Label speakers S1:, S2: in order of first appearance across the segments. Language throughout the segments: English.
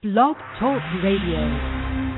S1: Blog Talk Radio.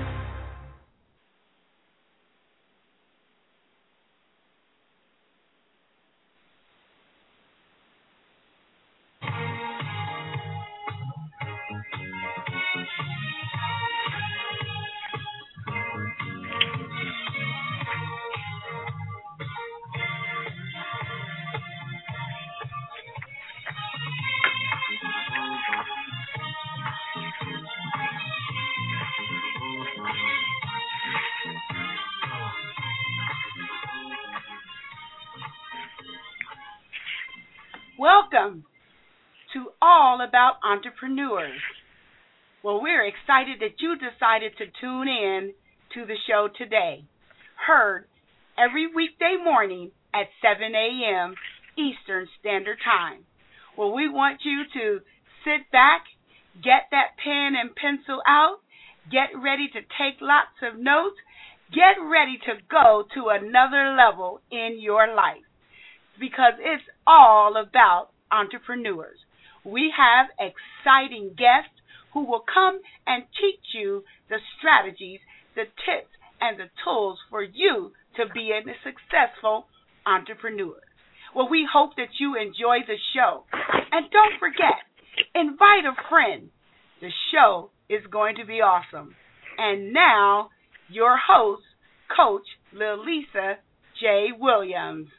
S2: Welcome to All About Entrepreneurs. Well, we're excited that you decided to tune in to the show today. Heard every weekday morning at 7 a.m. Eastern Standard Time. Well, we want you to sit back, get that pen and pencil out, get ready to take lots of notes, get ready to go to another level in your life, because it's all about entrepreneurs. We have exciting guests who will come and teach you the strategies, the tips, and the tools for you to be a successful entrepreneur. Well, we hope that you enjoy the show. And don't forget, invite a friend. The show is going to be awesome. And now, your host, Coach Lilisa J. Williams.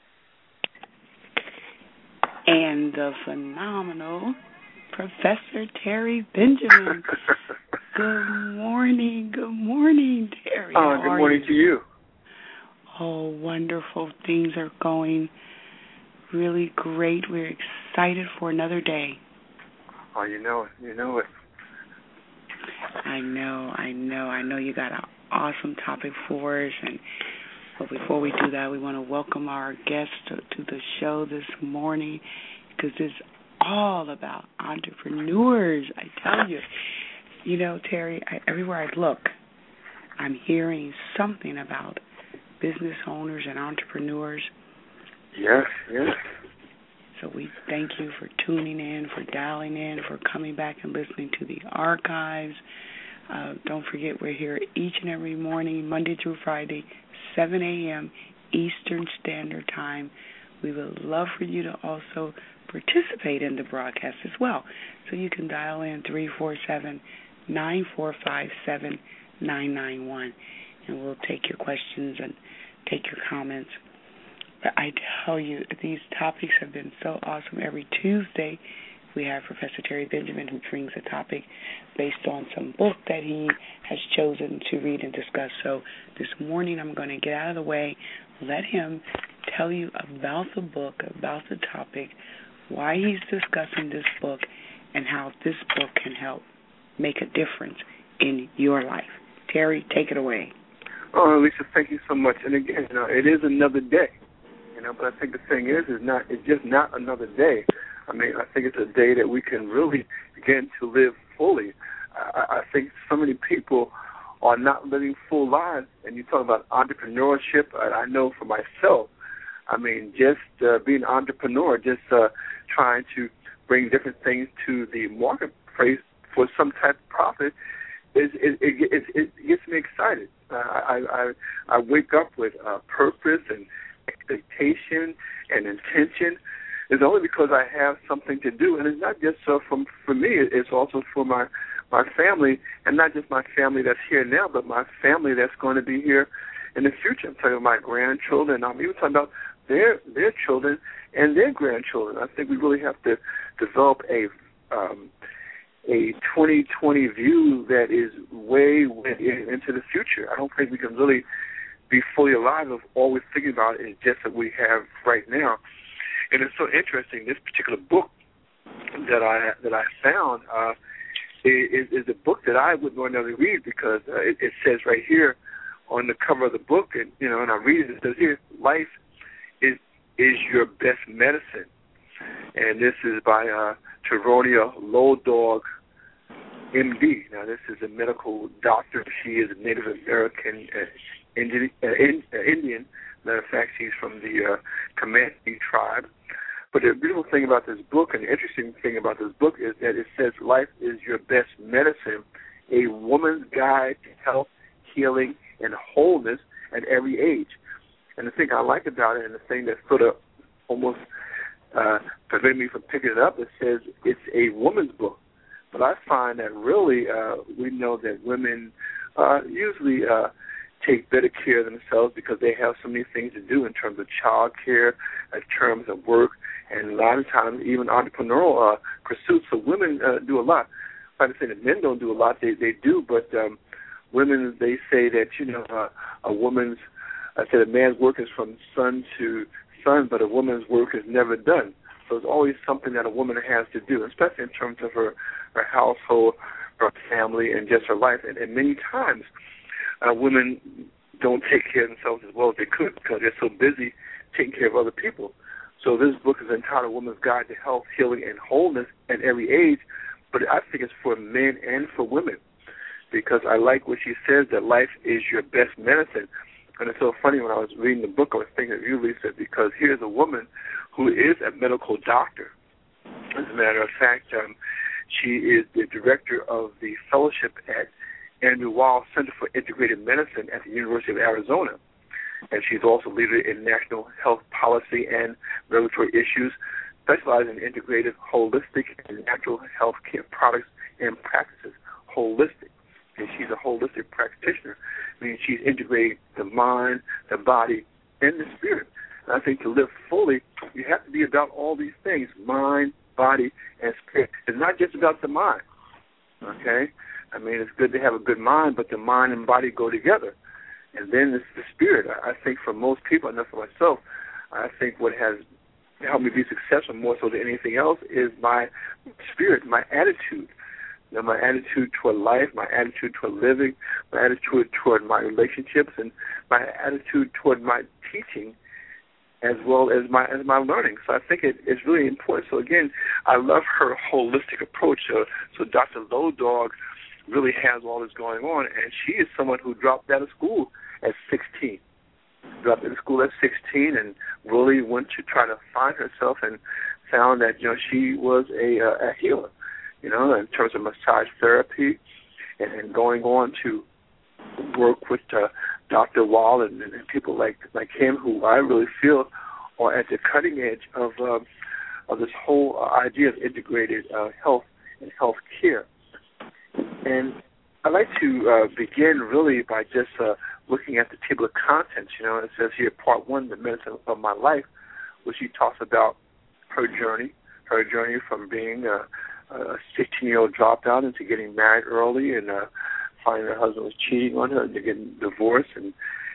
S3: And the phenomenal Professor Terry Benjamin. Good morning, Terry.
S4: Good morning to you.
S3: Oh, wonderful. Things are going really great. We're excited for another day.
S4: Oh, you know it.
S3: I know you got an awesome topic for us, but before we do that, we want to welcome our guests to the show this morning, because it's all about entrepreneurs. I tell you, Terry, everywhere I look, I'm hearing something about business owners and entrepreneurs.
S4: Yes.
S3: So we thank you for tuning in, for dialing in, for coming back and listening to the archives. Don't forget, we're here each and every morning, Monday through Friday, 7 a.m. Eastern Standard Time. We would love for you to also participate in the broadcast as well. So you can dial in 347-945-7991, and we'll take your questions and take your comments. But I tell you, these topics have been so awesome. Every Tuesday, we have Professor Terry Benjamin, who brings a topic based on some book that he has chosen to read and discuss. So this morning, I'm going to get out of the way, let him tell you about the book, about the topic, why he's discussing this book, and how this book can help make a difference in your life. Terry, take it away.
S4: Oh, Lisa, thank you so much. And again, it is another day. But I think the thing is it's just not another day. I mean, I think it's a day that we can really begin to live fully. I think so many people are not living full lives. And you talk about entrepreneurship. I know for myself, I mean, just being an entrepreneur, just trying to bring different things to the marketplace for some type of profit, it gets me excited. I wake up with purpose and expectation and intention. It's only because I have something to do, and it's not just for me. It's also for my family, and not just my family that's here now, but my family that's going to be here in the future. I'm talking about my grandchildren. I'm even talking about their children and their grandchildren. I think we really have to develop a 2020 view that is way into the future. I don't think we can really be fully alive if all we're thinking about is just what we have right now. And it's so interesting. This particular book that I found is a book that I wouldn't ordinarily read, because it says right here on the cover of the book, and I read it. It says here, "Life is your best medicine," and this is by Teronia Lodog, M.D. Now, this is a medical doctor. She is a Native American Indian. Matter of fact, she's from the Comanche tribe. But the beautiful thing about this book and the interesting thing about this book is that it says life is your best medicine, a woman's guide to health, healing, and wholeness at every age. And the thing I like about it, and the thing that sort of almost prevented me from picking it up, it says it's a woman's book. But I find that really we know that women usually take better care of themselves because they have so many things to do in terms of child care, in terms of work, and a lot of times even entrepreneurial pursuits. So women do a lot. I'm not saying that men don't do a lot. They do, but women, they say that, a man's work is from sun to sun, but a woman's work is never done. So there's always something that a woman has to do, especially in terms of her household, her family, and just her life. And many times women don't take care of themselves as well as they could because they're so busy taking care of other people. So this book is entitled Woman's Guide to Health, Healing, and Wholeness at Every Age, but I think it's for men and for women because I like what she says, that life is your best medicine. And it's so funny, when I was reading the book, I was thinking of you, Lisa, because here's a woman who is a medical doctor. As a matter of fact, she is the director of the fellowship at Andrew Weil Center for Integrated Medicine at the University of Arizona. And she's also leader in national health policy and regulatory issues, specializing in integrated, holistic, and natural health care products and practices. Holistic. And she's a holistic practitioner, meaning she's integrating the mind, the body, and the spirit. And I think to live fully, you have to be about all these things, mind, body, and spirit. It's not just about the mind, okay? I mean, it's good to have a good mind, but the mind and body go together. And then it's the spirit. I think for most people, and not for myself, I think what has helped me be successful more so than anything else is my spirit, my attitude. My attitude toward life, my attitude toward living, my attitude toward my relationships, and my attitude toward my teaching, as well as my learning. So I think it's really important. So again, I love her holistic approach. So Dr. Low Dog really has all this going on, and she is someone who dropped out of school at 16. Dropped out of school at 16 and really went to try to find herself and found that, she was a healer. In terms of massage therapy, and going on to work with Dr. Weil and people like him, who I really feel are at the cutting edge of this whole idea of integrated health and health care. And I'd like to begin really by just looking at the table of contents. It says here, Part 1, The Medicine of My Life, where she talks about her journey from being a 16-year-old dropout into getting married early and finding her husband was cheating on her and getting divorced and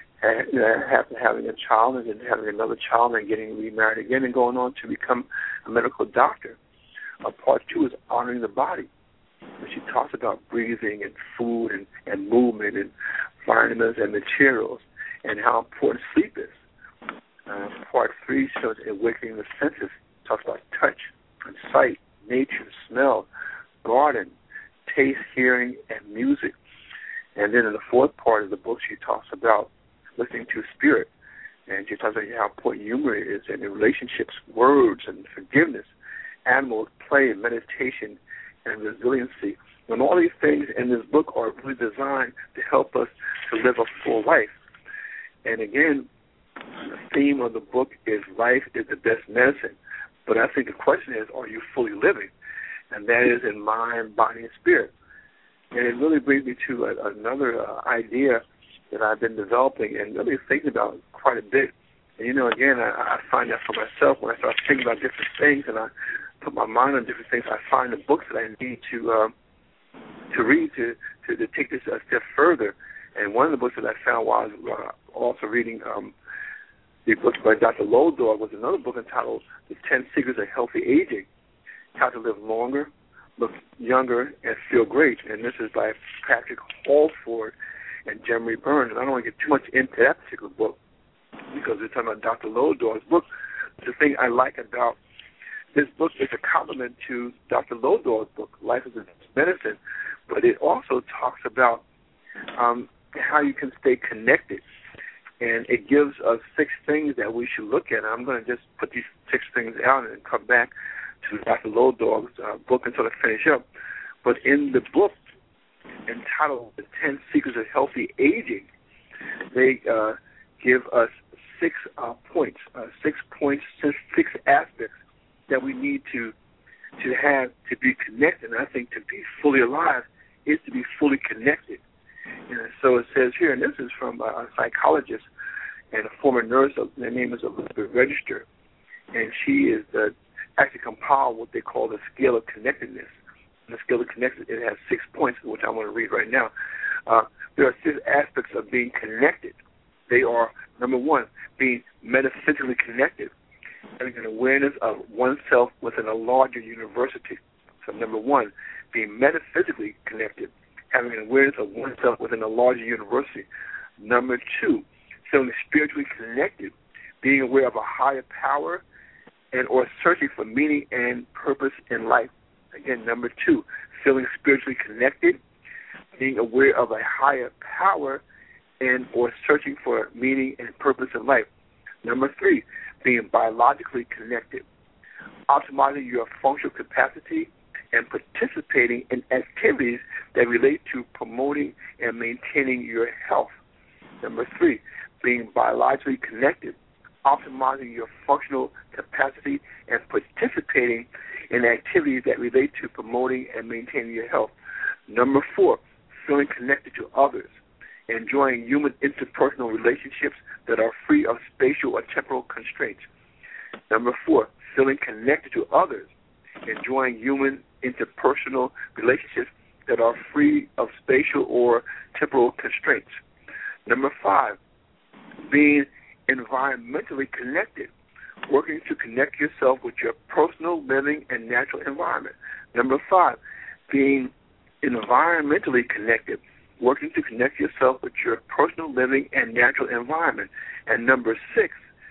S4: having a child and then having another child and getting remarried again and going on to become a medical doctor. Part 2 is honoring the body. She talks about breathing and food and movement and vitamins and materials and how important sleep is. Part 3 shows awakening the senses. Talks about touch and sight, nature, smell, garden, taste, hearing, and music. And then in the fourth part of the book, she talks about listening to spirit. And she talks about how important humor is and in relationships, words, and forgiveness, animals, play, meditation, and resiliency. And all these things in this book are really designed to help us to live a full life. And again, the theme of the book is life is the best medicine. But I think the question is, are you fully living? And that is in mind, body, and spirit. And it really brings me to another idea that I've been developing and really thinking about quite a bit. And, again, I find that for myself when I start thinking about different things and I put my mind on different things, I find the books that I need to read to take this a step further. And one of the books that I found while I was also reading the book by Dr. Low Dog was another book entitled The 10 Secrets of Healthy Aging, How to Live Longer, Look Younger, and Feel Great. And this is by Patrick Holford and Jeremy Byrne. And I don't want to get too much into that particular book because we're talking about Dr. Low Dog's book. The thing I like about this book is a complement to Dr. Low Dog's book, Life is a Medicine, but it also talks about how you can stay connected and it gives us 6 things that we should look at. I'm going to just put these 6 things out and come back to Dr. Low Dog's book and sort of finish up. But in the book entitled The 10 Secrets of Healthy Aging, they give us 6 points, 6 aspects that we need to have to be connected. And I think to be fully alive is to be fully connected. And so it says here, and this is from a psychologist and a former nurse. Her name is Elizabeth Register, and she is actually compiled what they call the scale of connectedness. And the scale of connectedness, it has 6 points, which I want to read right now. There are 6 aspects of being connected. They are, number 1, being metaphysically connected, having an awareness of oneself within a larger university. So number 1, being metaphysically connected, having an awareness of oneself within a larger university. Number 2, feeling spiritually connected, being aware of a higher power and or searching for meaning and purpose in life. Again, number 2, feeling spiritually connected, being aware of a higher power and or searching for meaning and purpose in life. Number 3, being biologically connected, optimizing your functional capacity and participating in activities that relate to promoting and maintaining your health. Number 3, being biologically connected, optimizing your functional capacity and participating in activities that relate to promoting and maintaining your health. Number 4, feeling connected to others, enjoying human interpersonal relationships that are free of spatial or temporal constraints. Number 4, feeling connected to others, enjoying human interpersonal relationships that are free of spatial or temporal constraints. Number 5, being environmentally connected, working to connect yourself with your personal, living, and natural environment. Number 5, being environmentally connected, working to connect yourself with your personal, living, and natural environment. And number 6,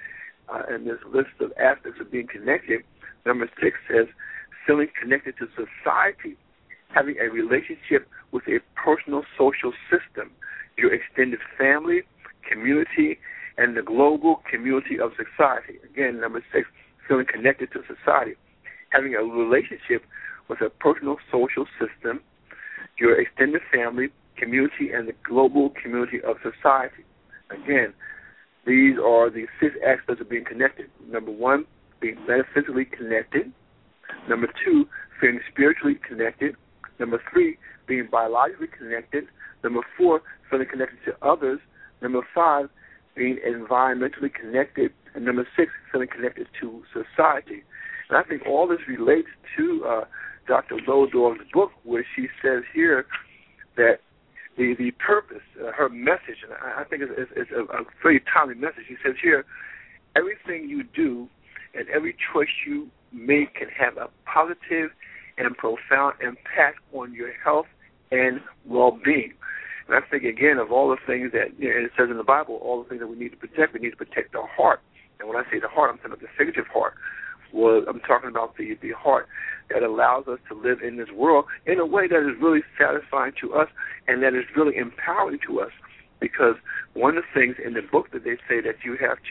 S4: in this list of aspects of being connected, number 6 says feeling connected to society, having a relationship with a personal social system, your extended family, community, and the global community of society. Again, number 6, feeling connected to society, having a relationship with a personal social system, your extended family, community, and the global community of society. Again, these are the 6 aspects of being connected. Number 1, being metaphysically connected. Number 2, feeling spiritually connected. Number 3, being biologically connected. Number 4, feeling connected to others. Number 5, being environmentally connected. And number 6, feeling connected to society. And I think all this relates to Dr. Low Dog's book, where she says here that the purpose, her message, and I think it's a very timely message. She says here, everything you do and every choice you make can have a positive and profound impact on your health and well-being. And I think, again, of all the things that, it says in the Bible, all the things that we need to protect the heart. And when I say the heart, I'm talking about the figurative heart. Well, I'm talking about the heart that allows us to live in this world in a way that is really satisfying to us and that is really empowering to us. Because one of the things in the book that they say that you have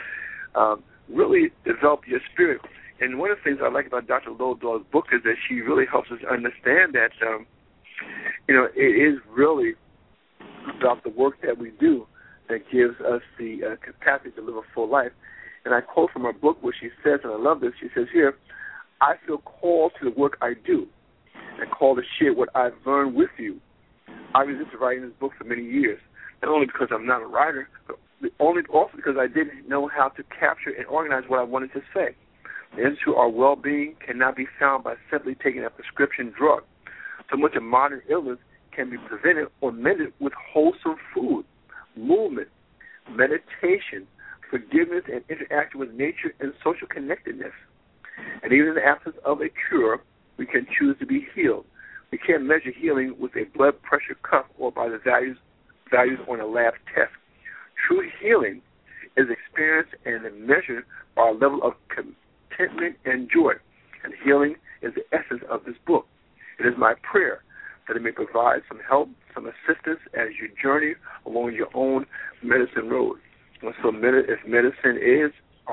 S4: to really develop your spirit. And one of the things I like about Dr. Low Dog's book is that she really helps us understand that, it is really about the work that we do that gives us the capacity to live a full life. And I quote from her book where she says, and I love this, she says here, I feel called to the work I do and called to share what I've learned with you. I resisted writing this book for many years, not only because I'm not a writer, but also because I didn't know how to capture and organize what I wanted to say. The answer to our well-being cannot be found by simply taking a prescription drug. So much of modern illness can be prevented or mended with wholesome food, movement, meditation, forgiveness, and interaction with nature and social connectedness. And even in the absence of a cure, we can choose to be healed. We can't measure healing with a blood pressure cuff or by the values on a lab test. True healing is experienced and measured by a level of contentment and joy. And healing is the essence of this book. It is my prayer that it may provide some help, some assistance as you journey along your own medicine road. So if medicine is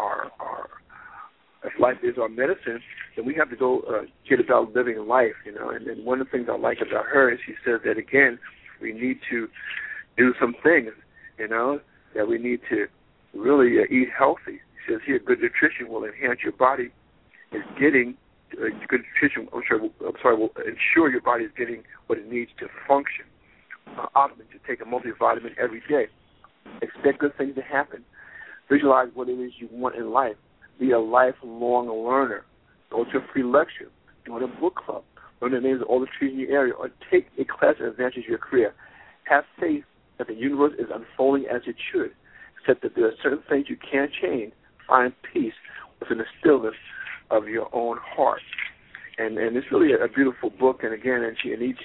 S4: if life is our medicine, then we have to go get about living life, you know. And one of the things I like about her is she says that, again, we need to do some things, you know, that we need to really eat healthy. She says here, good nutrition will enhance your body is getting good nutrition. Will ensure your body is getting what it needs to function. Optimum to take a multivitamin every day. Expect good things to happen. Visualize what it is you want in life. Be a lifelong learner. Go to a free lecture. Join a book club. Learn the names of all the trees in your area, or take a class that advances your career. Have faith that the universe is unfolding as it should. Accept that there are certain things you can't change. Find peace within the stillness of your own heart. And it's really a beautiful book. And again, each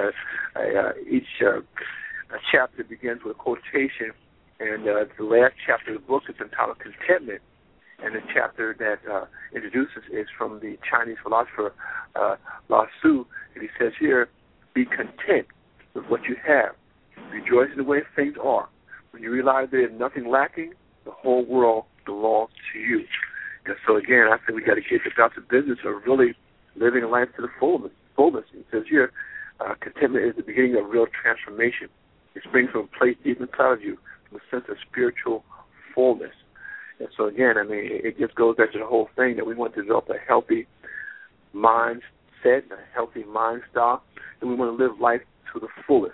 S4: chapter begins with a quotation. And the last chapter of the book is entitled Contentment. And the chapter that introduces is from the Chinese philosopher Lao Tzu. And he says here, be content with what you have. Rejoice in the way things are. When you realize there is nothing lacking, the whole world belongs to you. And so, again, I think we got to get about the business of really living life to the fullness. It says here, contentment is the beginning of real transformation. It springs from a place deep inside of you, from a sense of spiritual fullness. And so, again, I mean, it just goes back to the whole thing that we want to develop a healthy mindset, a healthy mind style, and we want to live life to the fullest.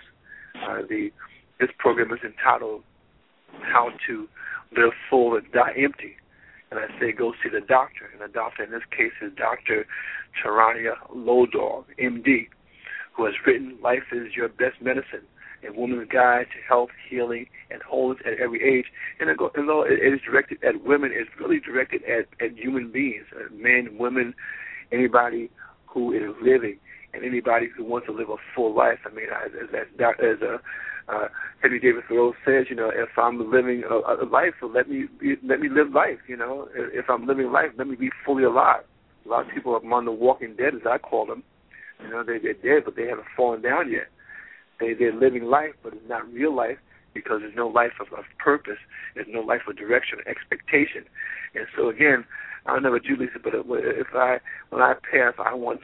S4: This program is entitled How to Live Full and Die Empty. And I say go see the doctor. And the doctor in this case is Dr. Tarania Lodog, M.D., who has written Life is Your Best Medicine, a woman's guide to health, healing, and wholeness at every age. And although it is directed at women, it's really directed at human beings, men, women, anybody who is living, and anybody who wants to live a full life. I mean, as Henry David Thoreau says, you know, if I'm living a life, so let me live life. You know, if I'm living life, let me be fully alive. A lot of people are among the walking dead, as I call them. You know, they're dead, but they haven't fallen down yet. They're living life, but it's not real life because there's no life of purpose. There's no life of direction or expectation. And so, again, I don't know about you, Lisa, but when I pass, I want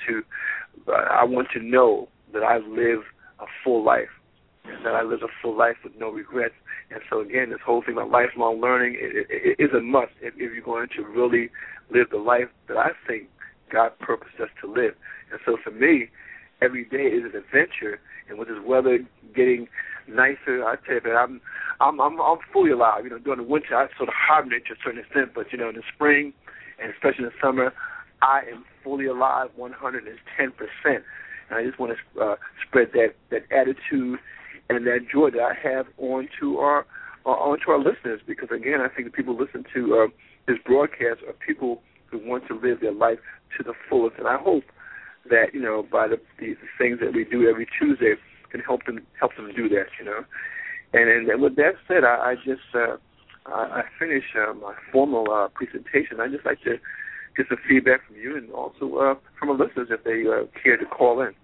S4: to know that I live a full life, and that I live a full life with no regrets. And so, again, this whole thing about lifelong learning it is a must if you're going to really live the life that I think God purposed us to live. And so, for me, every day is an adventure. And with this weather getting nicer, I tell you that I'm fully alive. You know, during the winter I sort of hibernate to a certain extent, but you know, in the spring and especially in the summer, I am fully alive 110%. And I just want to spread that attitude and that joy that I have onto our listeners, because again, I think the people who listen to this broadcast are people who want to live their life to the fullest, and I hope that, you know, by the things that we do every Tuesday can help them do that, you know. And with that said, I finish my formal presentation. I'd just like to get some feedback from you and also from our listeners if they care to call in.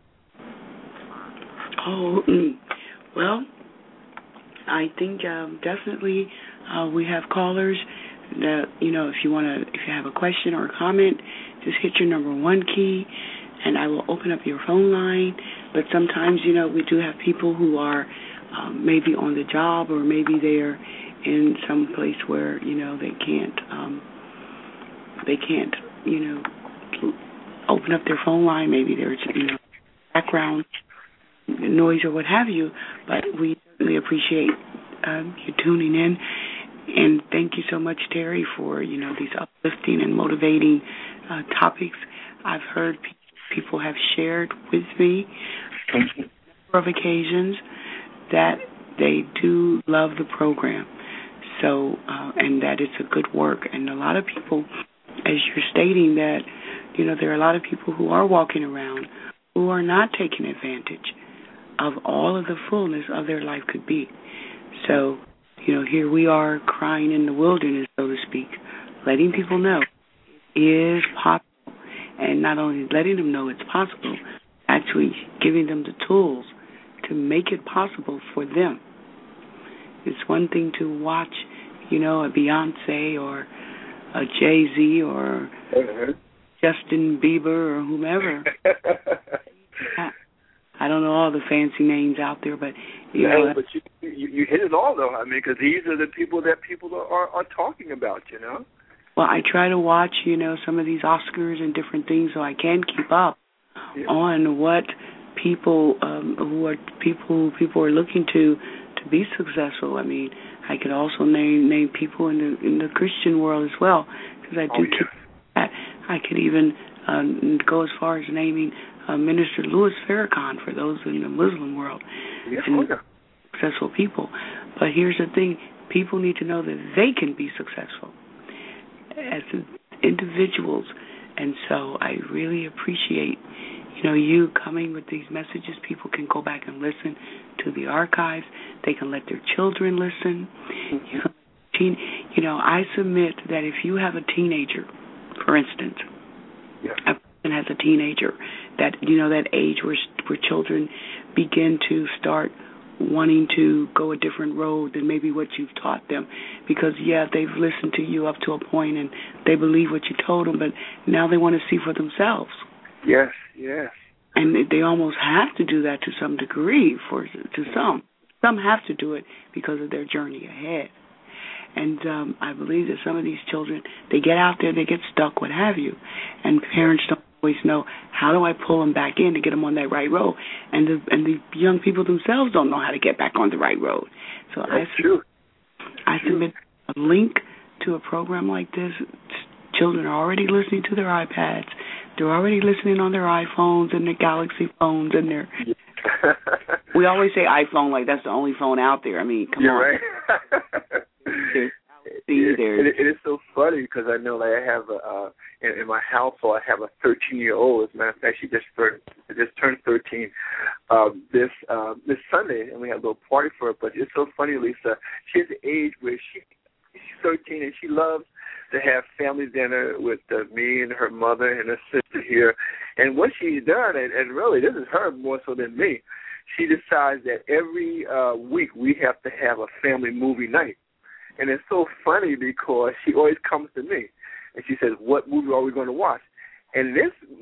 S3: Well, I think definitely we have callers that, you know, if you have a question or a comment, just hit your number 1 key, and I will open up your phone line. But sometimes, you know, we do have people who are maybe on the job, or maybe they're in some place where, you know, they can't, you know, open up their phone line. Maybe there's, you know, background noise or what have you. But we really appreciate you tuning in. And thank you so much, Terry, for, you know, these uplifting and motivating topics. I've heard people have shared with me on a number of occasions that they do love the program. So, and that it's a good work. And a lot of people, as you're stating, that, you know, there are a lot of people who are walking around who are not taking advantage of all of the fullness of their life could be. So, you know, here we are crying in the wilderness, so to speak, letting people know it is possible. And not only letting them know it's possible, actually giving them the tools to make it possible for them. It's one thing to watch, a Beyonce or a Jay-Z or Justin Bieber or whomever. I don't know all the fancy names out there, but you know.
S4: But you hit it all, though. I mean, because these are the people that people are talking about, you know.
S3: Well, I try to watch, some of these Oscars and different things so I can keep up on what people who are looking to be successful. I mean, I could also name people in the Christian world as well, because I do keep that. I could even go as far as naming Minister Louis Farrakhan for those in the Muslim world and successful people. But here's the thing: people need to know that they can be successful as individuals, and so I really appreciate you coming with these messages. People can go back and listen to the archives. They can let their children listen. I submit that if you have a teenager, for instance, a person has a teenager, that that age where children begin to start wanting to go a different road than maybe what you've taught them, because they've listened to you up to a point and they believe what you told them, but now they want to see for themselves.
S4: Yes.
S3: And they almost have to do that to some degree. Some have to do it because of their journey ahead. And I believe that some of these children, they get out there, they get stuck, what have you, and parents don't always know, how do I pull them back in to get them on that right road? And the young people themselves don't know how to get back on the right road. So I submit a link to a program like this. Children are already listening to their iPads. They're already listening on their iPhones and their Galaxy phones and their. We always say iPhone like that's the only phone out there. I mean, come on.
S4: Right. It is so funny because I know I have in my household I have a 13-year-old. As a matter of fact, she just turned 13 this Sunday, and we had a little party for her. But it's so funny, Lisa. She's the age where she's 13 and she loves to have family dinner with me and her mother and her sister here. And what she's done, and really this is her more so than me, she decides that every week we have to have a family movie night. And it's so funny because she always comes to me and she says, "What movie are we going to watch?" And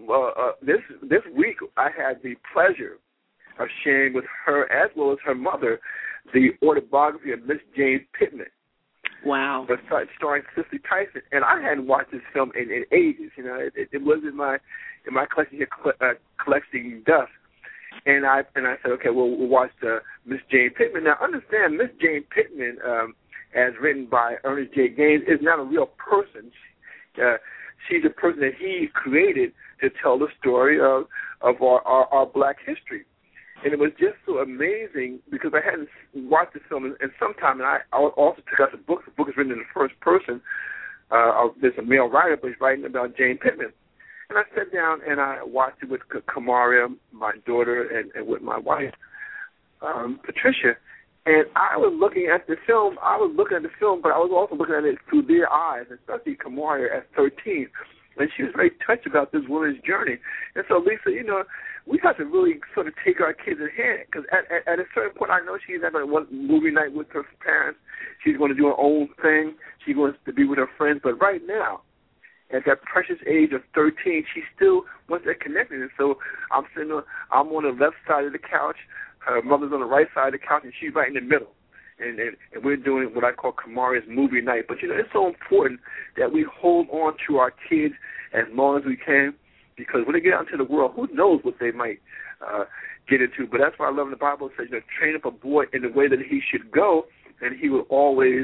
S4: this week I had the pleasure of sharing with her as well as her mother the autobiography of Miss Jane Pittman.
S3: Wow.
S4: Starring Cicely Tyson, and I hadn't watched this film in ages. It was in my collection here, collecting dust. And I said, okay, well, we'll watch Miss Jane Pittman. Now, understand, Miss Jane Pittman, as written by Ernest J. Gaines, is not a real person. She's a person that he created to tell the story of our black history. And it was just so amazing because I hadn't watched the film in some time, and I also took out the book. The book is written in the first person. There's a male writer, but he's writing about Jane Pittman. And I sat down and I watched it with Kamaria, my daughter, and with my wife, Patricia. And I was looking at the film. But I was also looking at it through their eyes, especially Kamaria at 13. And she was very touched about this woman's journey. And so, Lisa, we have to really sort of take our kids in hand, because at a certain point, I know she's not going to want movie night with her parents. She's going to do her own thing. She wants to be with her friends. But right now, at that precious age of 13, she still wants that connection. And so I'm on the left side of the couch. Her mother's on the right side of the couch, and she's right in the middle. And we're doing what I call Kamaria's movie night. But, it's so important that we hold on to our kids as long as we can, because when they get out into the world, who knows what they might get into. But that's why I love the Bible. It says, train up a boy in the way that he should go, and he will always,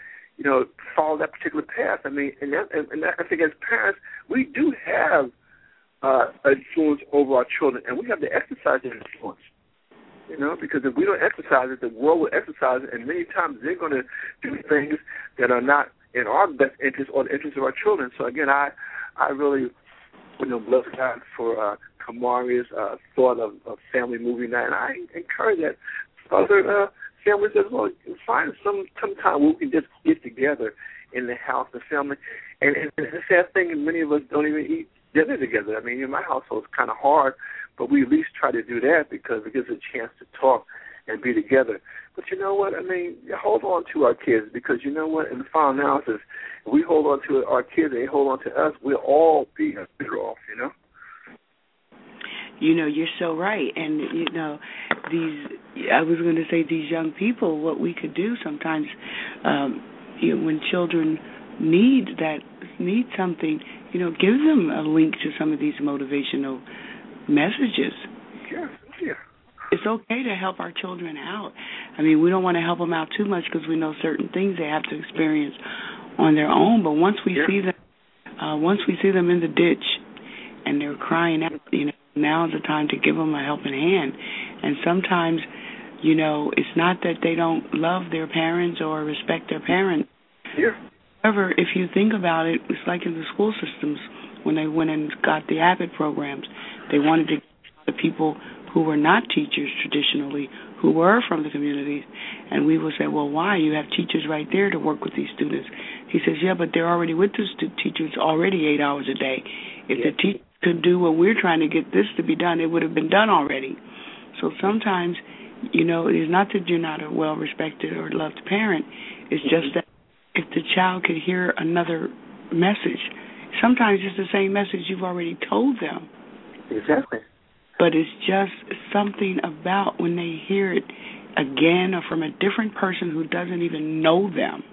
S4: follow that particular path. I mean, and I think as parents, we do have influence over our children, and we have to exercise that influence. Because if we don't exercise it, the world will exercise it, and many times they're going to do things that are not in our best interest or the interest of our children. So, again, I really, bless God for Kamaria's thought of family movie night, and I encourage that other families as well. Find some time where we can just get together in the house, the family. And the sad thing is many of us don't even eat dinner together. I mean, in my household, it's kind of hard, but we at least try to do that because it gives us a chance to talk and be together. But But you know what? I mean, hold on to our kids, because you know what? In the final analysis, if we hold on to our kids and they hold on to us, we'll all be better off, you know?
S3: You know, you're so right. And, you know, I was going to say these young people, what we could do sometimes, you know, when children need something, you know, give them a link to some of these motivational messages.
S4: Yeah.
S3: It's okay to help our children out. I mean, we don't want to help them out too much because we know certain things they have to experience on their own. But once we see them in the ditch and they're crying out, you know, now is the time to give them a helping hand. And sometimes, you know, it's not that they don't love their parents or respect their parents.
S4: Yeah.
S3: However, if you think about it, it's like in the school systems when they went and got the Abbott programs. They wanted to get the people who were not teachers traditionally, who were from the communities, and we would say, well, why? You have teachers right there to work with these students. He says, yeah, but they're already with the teachers already 8 hours a day. If the teacher could do what we're trying to get this to be done, it would have been done already. So sometimes, you know, it is not that you're not a well-respected or loved parent. It's just that if the child could hear another message, sometimes it's the same message you've already told them.
S4: Exactly.
S3: But it's just something about when they hear it again or from a different person who doesn't even know them,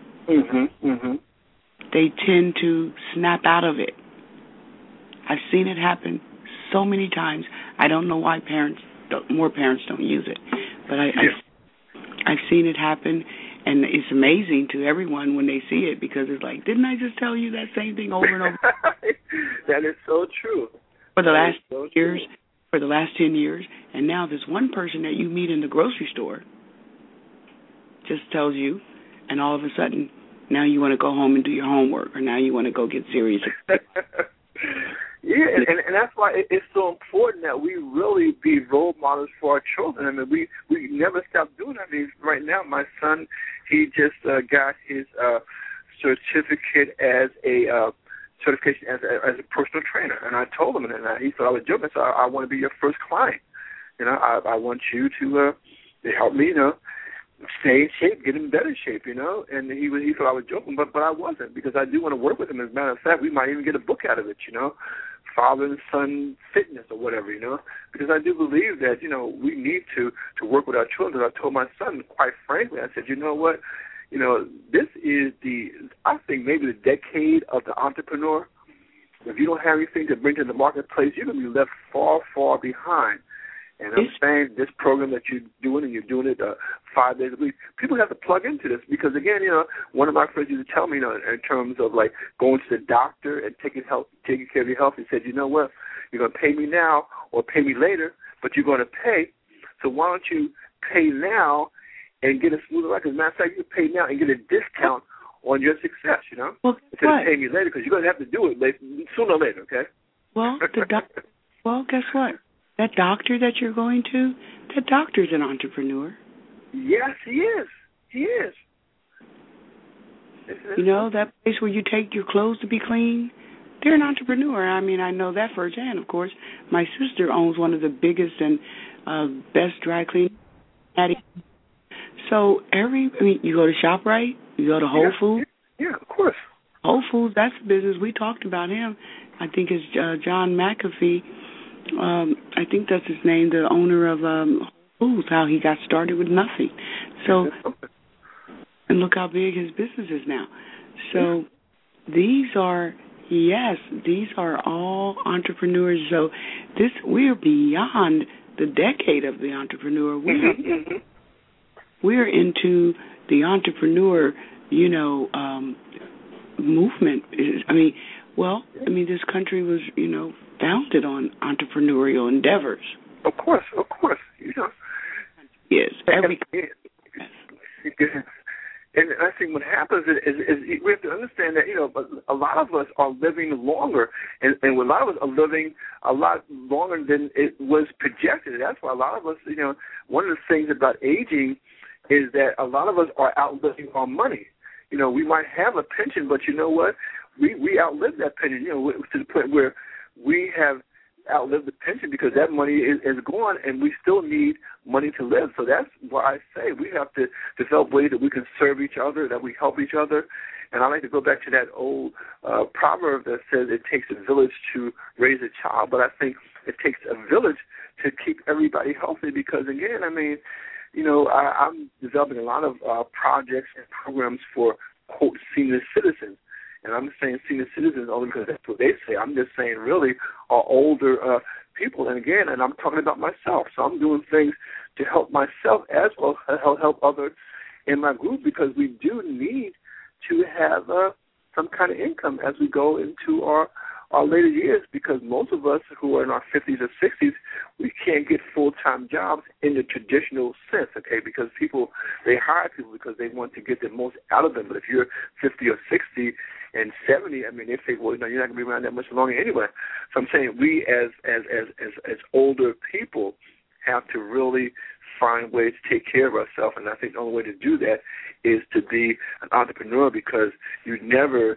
S3: they tend to snap out of it. I've seen it happen so many times. I don't know why more parents don't use it, but I've seen it happen, and it's amazing to everyone when they see it, because it's like, didn't I just tell you that same thing over and over?
S4: That is so true.
S3: For the last years. For the last 10 years, and now this one person that you meet in the grocery store just tells you, and all of a sudden, now you want to go home and do your homework, or now you want to go get serious.
S4: Yeah, and that's why it's so important that we really be role models for our children. I mean, we never stop doing that. I mean, right now, my son, he just got his certificate as a certification as a personal trainer, and I told him, and he thought I was joking. So I want to be your first client. You know, I want you to help me, you know, stay in shape, get in better shape, you know. And he thought I was joking, but I wasn't, because I do want to work with him. As a matter of fact, we might even get a book out of it, you know, father and son fitness or whatever, you know, because I do believe that, you know, we need to work with our children. I told my son, quite frankly, I said, you know what? You know, this is I think maybe the decade of the entrepreneur. If you don't have anything to bring to the marketplace, you're going to be left far, far behind. And I'm saying this program that you're doing, and you're doing it 5 days a week, people have to plug into this, because, again, you know, one of my friends used to tell me, you know, in terms of, like, going to the doctor and taking care of your health, he said, you know what, you're going to pay me now or pay me later, but you're going to pay, so why don't you pay now and get a smoother life? As a matter of fact, you can pay now and get a discount on your success, you know?
S3: Well,
S4: instead of paying me later, because you're going to have to do it sooner or later, okay?
S3: Well, guess what? That doctor that you're going to, that doctor's an entrepreneur.
S4: Yes, he is. He is.
S3: You know, that place where you take your clothes to be clean, they're an entrepreneur. I mean, I know that firsthand, of course. My sister owns one of the biggest and best dry cleaning. So you go to ShopRite, you go to Whole Foods.
S4: Yeah, of course.
S3: Whole Foods, that's the business. We talked about him. I think it's John McAfee. I think that's his name, the owner of Whole Foods, how he got started with nothing. So, and look how big his business is now. So these are all entrepreneurs. So we're beyond the decade of the entrepreneur. We're into the entrepreneur, you know, movement. This country was, you know, founded on entrepreneurial endeavors.
S4: Of course, you know.
S3: Yes,
S4: And I think what happens is we have to understand that, you know, a lot of us are living longer, and a lot of us are living a lot longer than it was projected. That's why a lot of us, you know, one of the things about aging is that a lot of us are outliving our money. You know, we might have a pension, but you know what? We outlive that pension, you know, to the point where we have outlive the pension because that money is gone, and we still need money to live. So that's why I say we have to develop ways that we can serve each other, that we help each other. And I like to go back to that old proverb that says it takes a village to raise a child, but I think it takes a village to keep everybody healthy because, again, I mean, you know, I'm developing a lot of projects and programs for, quote, senior citizens. And I'm saying senior citizens only because that's what they say. I'm just saying really are older people. And, again, and I'm talking about myself. So I'm doing things to help myself as well as help others in my group because we do need to have some kind of income as we go into our later years because most of us who are in our 50s or 60s, we can't get full-time jobs in the traditional sense, okay, because people, they hire people because they want to get the most out of them. But if you're 50 or 60 and 70, I mean, they say, well, you know, you're not going to be around that much longer anyway. So I'm saying we as older people have to really find ways to take care of ourselves, and I think the only way to do that is to be an entrepreneur because you never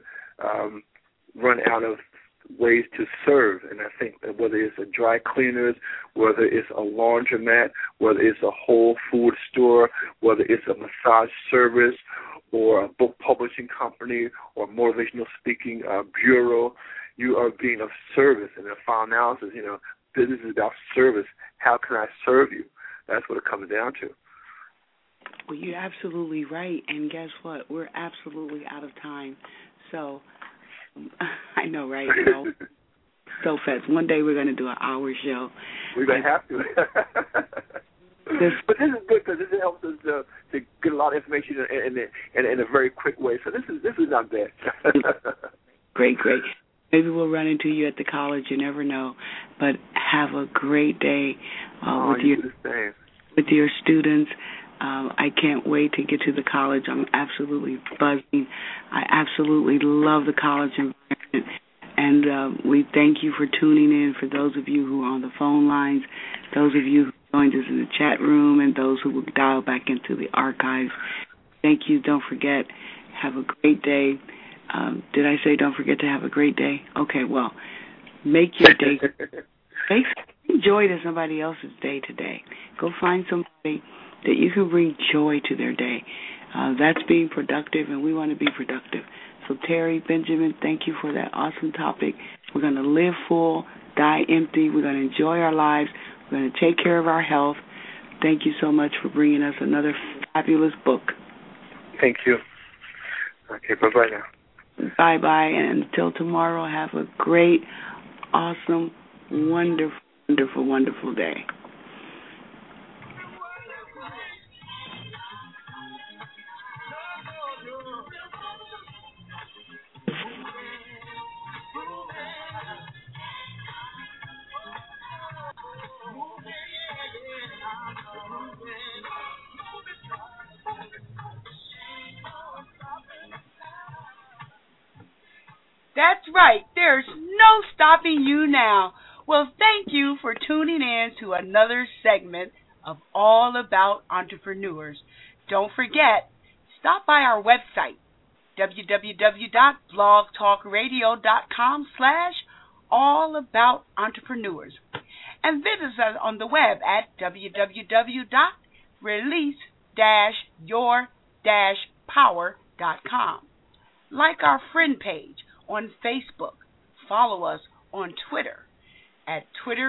S4: run out of ways to serve. And I think that whether it's a dry cleaners, whether it's a laundromat, whether it's a whole food store, whether it's a massage service or a book publishing company or motivational speaking bureau, you are being of service. And the final analysis, you know, business is about service. How can I serve you? That's what it comes down to.
S3: Well, you're absolutely right. And guess what? We're absolutely out of time. So I know, right? You know, so fast. One day we're going to do an hour show.
S4: We're going to have to. But this is good because this helps us to get a lot of information in a very quick way. So this is not bad.
S3: Great. Maybe we'll run into you at the college. You never know. But have a great day with your students. I can't wait to get to the college. I'm absolutely buzzing. I absolutely love the college environment. And we thank you for tuning in. For those of you who are on the phone lines, those of you who joined us in the chat room, and those who will dial back into the archives, thank you. Don't forget, have a great day. Did I say don't forget to have a great day? Okay, well, make your day. Make joy to somebody else's day today. Go find somebody that you can bring joy to their day. That's being productive, and we want to be productive. So, Terry, Benjamin, thank you for that awesome topic. We're going to live full, die empty. We're going to enjoy our lives. We're going to take care of our health. Thank you so much for bringing us another fabulous book.
S4: Thank you. Okay, bye-bye now.
S3: Bye-bye, and until tomorrow, have a great, awesome, wonderful, wonderful, wonderful day.
S2: That's right. There's no stopping you now. Well, thank you for tuning in to another segment of All About Entrepreneurs. Don't forget, stop by our website, www.blogtalkradio.com/allaboutentrepreneurs, and visit us on the web at www.release-your-power.com. Like our friend page on Facebook. Follow us on Twitter at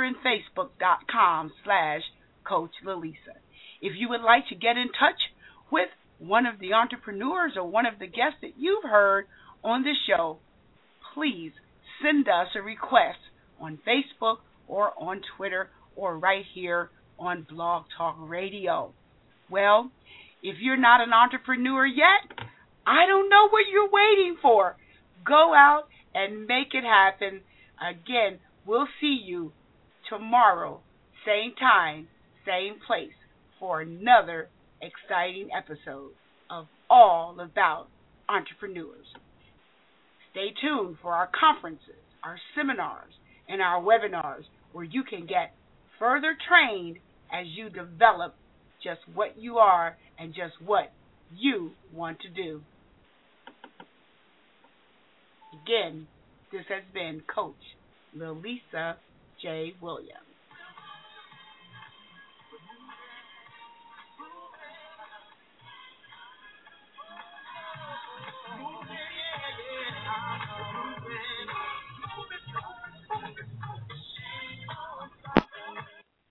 S2: twitterandfacebook.com/Coach Lalisa. If you would like to get in touch with one of the entrepreneurs or one of the guests that you've heard on the show, please send us a request on Facebook or on Twitter or right here on Blog Talk Radio. Well, if you're not an entrepreneur yet, I don't know what you're waiting for. Go out and make it happen. Again, we'll see you tomorrow, same time, same place, for another exciting episode of All About Entrepreneurs. Stay tuned for our conferences, our seminars, and our webinars where you can get further trained as you develop just what you are and just what you want to do. Again, this has been Coach Lalisa J. Williams.